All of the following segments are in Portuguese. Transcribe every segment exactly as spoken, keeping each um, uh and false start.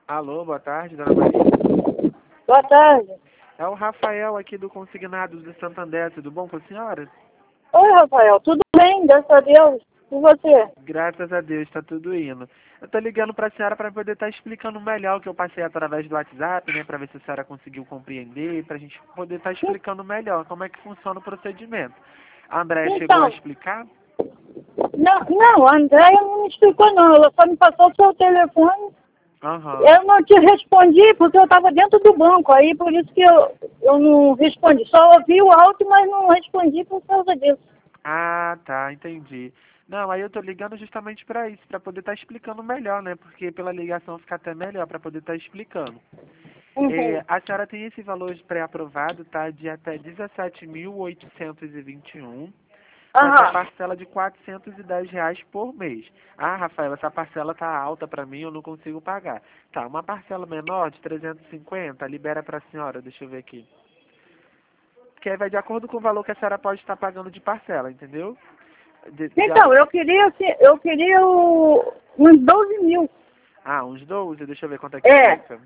Alô, boa tarde, dona Maria. Boa tarde. É o Rafael aqui do Consignados do Santander, tudo bom com a senhora? Oi, Rafael. Tudo bem? Graças a Deus. E você? Graças a Deus, está tudo indo. Eu tô ligando para a senhora para poder estar explicando melhor o que eu passei através do WhatsApp, né, para ver se a senhora conseguiu compreender, para a gente poder estar explicando melhor como é que funciona o procedimento. A Andréia chegou a Então, explicar? não, não, a Andréia não me explicou não. Ela só me passou o seu telefone. Aham. Eu não te respondi porque eu estava dentro do banco. Aí por isso que eu, eu não respondi. Só ouvi o áudio, mas não respondi por causa disso. Ah, tá, entendi. Não, aí eu tô ligando justamente para isso, para poder estar explicando melhor, né? Porque pela ligação fica até melhor para poder estar explicando. Uhum. É, a senhora tem esse valor pré-aprovado, tá? De até dezessete mil oitocentos e vinte e um, com essa Aham. parcela de quatrocentos e dez reais por mês. Ah, Rafael, essa parcela tá alta para mim, eu não consigo pagar. Tá, uma parcela menor de trezentos e cinquenta, libera para a senhora, deixa eu ver aqui. Que aí vai de acordo com o valor que a senhora pode estar pagando de parcela, entendeu? De, de, Então, eu queria, assim, eu queria o, uns doze mil. ah, uns doze, deixa eu ver quanto é que É. fica.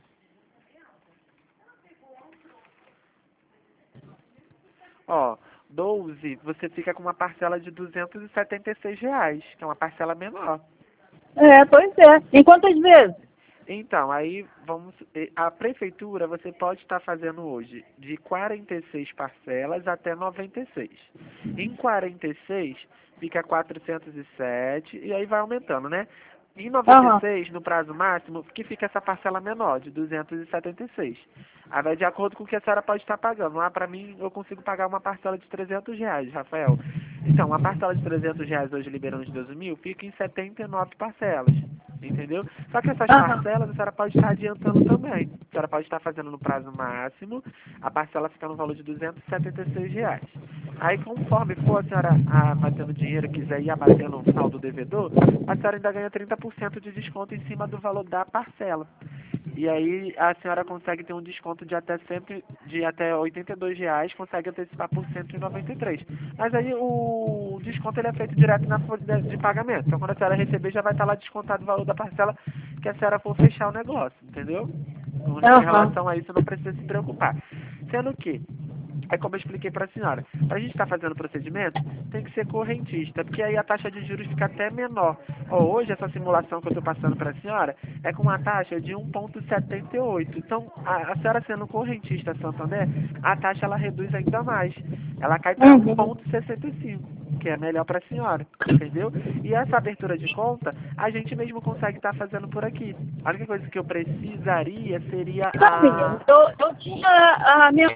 Ó, doze, você fica com uma parcela de duzentos e setenta e seis reais, que é uma parcela menor. É, pois é. Em quantas vezes? Então, aí vamos. eh, A prefeitura você pode estar fazendo hoje de quarenta e seis parcelas até noventa e seis. Em quarenta e seis fica quatrocentos e sete e aí vai aumentando, né? Em noventa e Aham. seis, no prazo máximo, que fica essa parcela menor, de duzentos e setenta e seis. Aí vai de acordo com o que a senhora pode estar pagando. Ah, para mim, eu consigo pagar uma parcela de trezentos reais, Rafael. Então, uma parcela de trezentos reais hoje liberando de doze mil fica em setenta e nove parcelas. Entendeu? Só que essas Aham. parcelas a senhora pode estar adiantando também. A senhora pode estar fazendo no prazo máximo, a parcela fica no valor de duzentos e setenta e seis reais. Aí, conforme for a senhora a, batendo dinheiro, quiser ir abatendo o saldo do devedor, a senhora ainda ganha trinta por cento de desconto em cima do valor da parcela. E aí a senhora consegue ter um desconto de até cem, de até oitenta e dois reais, consegue antecipar por cento e noventa e três. Mas aí o desconto ele é feito direto na folha de de pagamento. Então quando a senhora receber já vai estar lá descontado o valor da parcela que a senhora for fechar o negócio, entendeu? Com com Aham. relação a isso não precisa se preocupar. Sendo que é como eu expliquei para a senhora. Para a gente estar fazendo o procedimento, tem que ser correntista, porque aí a taxa de juros fica até menor. Ó, hoje, essa simulação que eu estou passando para a senhora é com uma taxa de um vírgula setenta e oito. Então, a, a senhora sendo correntista Santander, a taxa ela reduz ainda mais. Ela cai para um Uhum. vírgula sessenta e cinco, que é melhor para a senhora, entendeu? E essa abertura de conta, a gente mesmo consegue estar fazendo por aqui. A única coisa que eu precisaria seria Então, menino, a... eu, eu tinha a minha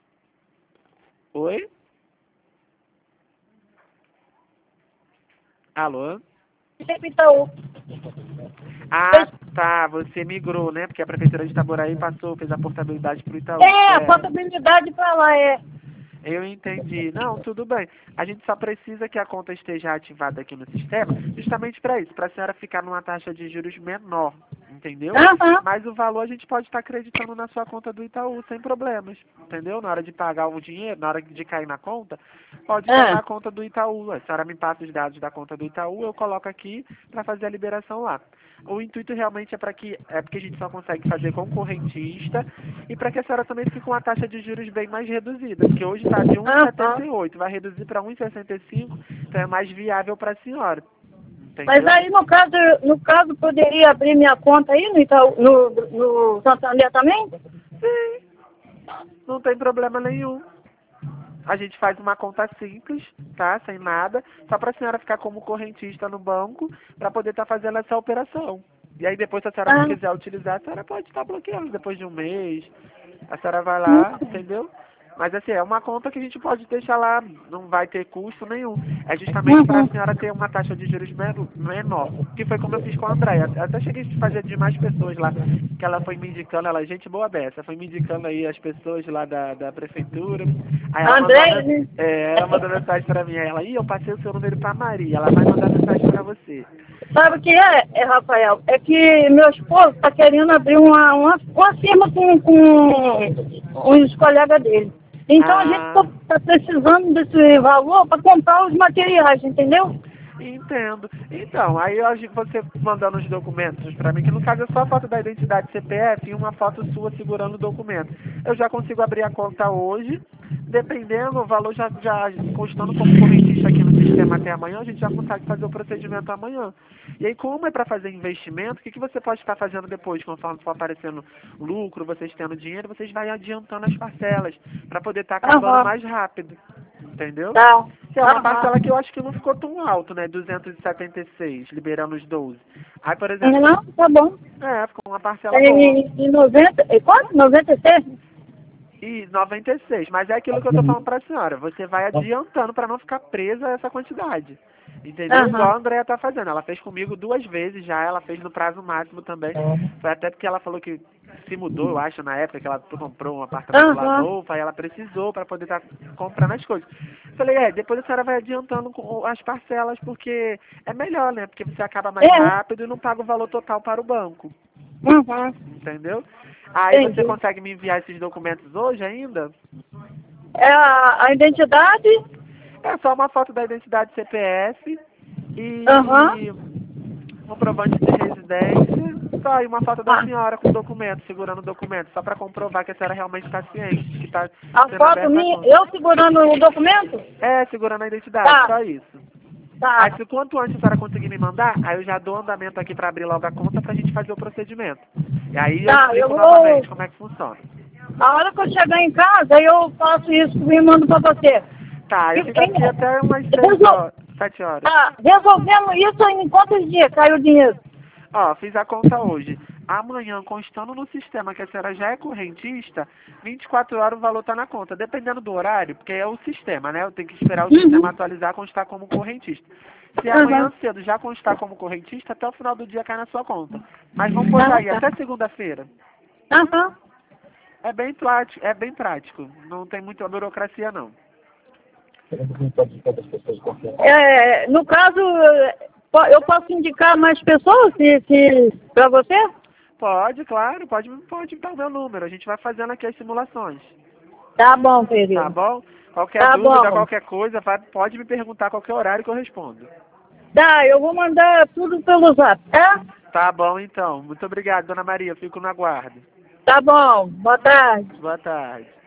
Oi? Alô? Itaú. Ah, tá. Você migrou, né? Porque a prefeitura de Itaboraí passou, fez a portabilidade para o Itaú, É, a certo? contabilidade para lá, é. Eu entendi. Não, tudo bem. A gente só precisa que a conta esteja ativada aqui no sistema, justamente para isso, para a senhora ficar numa taxa de juros menor, entendeu? Aham. Mas o valor a gente pode estar acreditando na sua conta do Itaú sem problemas, entendeu? Na hora de pagar o dinheiro, na hora de cair na conta, pode cair É. na conta do Itaú. A senhora me passa os dados da conta do Itaú, eu coloco aqui para fazer a liberação lá. O intuito realmente é para que é porque a gente só consegue fazer com correntista e para que a senhora também fique com uma taxa de juros bem mais reduzida, porque hoje está de um vírgula setenta Aham. e oito, vai reduzir para um vírgula sessenta e cinco, então é mais viável para a senhora, Mas entendeu? aí, no caso, no caso, poderia abrir minha conta aí no, Itaú, no, no Santander também? Sim, não tem problema nenhum. A gente faz uma conta simples, tá? Sem nada, só para a senhora ficar como correntista no banco para poder estar fazendo essa operação. E aí depois, se a senhora não Ah. quiser utilizar, a senhora pode estar bloqueando depois de um mês. A senhora vai Hum. lá, entendeu? Mas assim, é uma conta que a gente pode deixar lá, não vai ter custo nenhum. É justamente para a Uhum. senhora ter uma taxa de juros men- menor. Que foi como eu fiz com a Andréia. Até cheguei a fazer de mais pessoas lá, que ela foi me indicando, ela, gente boa beça, foi me indicando aí as pessoas lá da, da prefeitura. Aí ela mandou, uma, André, men- né? é, ela mandou mensagem para mim, aí ela, ih, eu passei o seu número para Maria, ela vai mandar mensagem para você. Sabe o que é, é, Rafael? É que meu esposo está querendo abrir uma, uma, uma firma com, com os colegas dele. Então a gente Ah, está precisando desse valor para comprar os materiais, entendeu? Entendo. Então, aí eu acho que você mandando os documentos pra mim, que no caso é só a foto da identidade C P F e uma foto sua segurando o documento. Eu já consigo abrir a conta hoje, dependendo, o valor já, já constando como correntista aqui no sistema até amanhã, a gente já consegue fazer o procedimento amanhã. E aí, como é para fazer investimento, o que, que você pode estar fazendo depois, conforme for aparecendo lucro, vocês tendo dinheiro, vocês vão adiantando as parcelas, para poder estar acabando Aham. mais rápido. Entendeu? Tá. Que é uma Aham. parcela que eu acho que não ficou tão alto, né? duzentos e setenta e seis, liberando os doze. Aí, por exemplo... Não, tá bom. É, ficou uma parcela boa. E, e noventa, e quanto? noventa e seis? E noventa e seis, mas é aquilo que eu tô falando pra senhora. Você vai adiantando para não ficar presa a essa quantidade. Entendeu? Aham. Igual a Andrea tá fazendo. Ela fez comigo duas vezes já, ela fez no prazo máximo também. Foi até porque ela falou que se mudou, eu acho, na época que ela comprou um apartamento lá Aham. novo, aí ela precisou para poder estar comprando as coisas. Falei, é, depois a senhora vai adiantando com as parcelas, porque é melhor, né? Porque você acaba mais É. rápido e não paga o valor total para o banco. Uhum. Entendeu? Aí Entendi. você consegue me enviar esses documentos hoje ainda? É a, a identidade? É só uma foto da identidade C P F e Aham. comprovante de residência. Só aí uma foto da Ah. senhora com o documento, segurando o documento, só para comprovar que a senhora realmente está ciente, que está A sendo foto aberta a minha, conta. eu segurando o documento? É, segurando a identidade, Tá. só isso. Tá. Aí se quanto antes a senhora conseguir me mandar, aí eu já dou andamento aqui para abrir logo a conta pra gente fazer o procedimento. E aí eu Tá, explico eu vou- novamente como é que funciona. A hora que eu chegar em casa, eu faço isso e mando pra você. Tá, eu E- fico aqui e- até umas seis Resol- horas, sete horas. Tá, resolvemos isso em quantos dias caiu o dinheiro? Ó, fiz a conta hoje. Amanhã, constando no sistema que a senhora já é correntista, vinte e quatro horas o valor tá na conta. Dependendo do horário, porque é o sistema, né? Eu tenho que esperar o Uhum. sistema atualizar, constar como correntista. Se Uhum. amanhã cedo já constar como correntista, até o final do dia cai na sua conta. Mas vamos botar aí, Ah, tá. até segunda-feira. Aham. É bem prático, é bem prático. Não tem muita burocracia, não. É, no caso, po- eu posso indicar mais pessoas se, se, pra você? Pode, claro, pode, pode dar o meu número. A gente vai fazendo aqui as simulações. Tá bom, querido. Tá bom? Qualquer Tá dúvida, bom. qualquer coisa, vai, pode me perguntar a qualquer horário que eu respondo. Tá, eu vou mandar tudo pelo zap, tá? Tá bom, então. Muito obrigado, dona Maria. Fico no aguardo. Tá bom. Boa tarde. Boa tarde.